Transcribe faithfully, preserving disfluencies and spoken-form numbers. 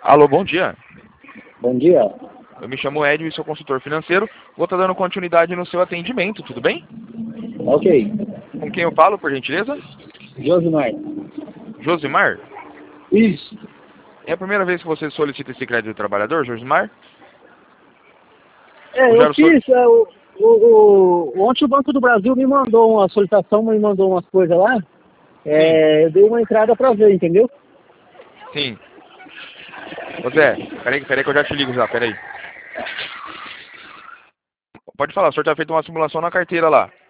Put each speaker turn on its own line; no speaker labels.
Alô, bom dia.
Bom dia.
Eu me chamo Edson e sou consultor financeiro. Vou estar dando continuidade no seu atendimento, tudo bem?
Ok.
Com quem eu falo, por gentileza?
Josimar.
Josimar?
Isso.
É a primeira vez que você solicita esse crédito do trabalhador, Josimar?
É,
Ou já
eu
era so-
fiz. É, o, o, o, ontem o Banco do Brasil me mandou uma solicitação, me mandou umas coisas lá.
Sim,
É, eu dei uma entrada pra ver, entendeu?
sim. Ô Zé, peraí, peraí que eu já te ligo já, peraí. Pode falar, o senhor já fez uma simulação na carteira lá.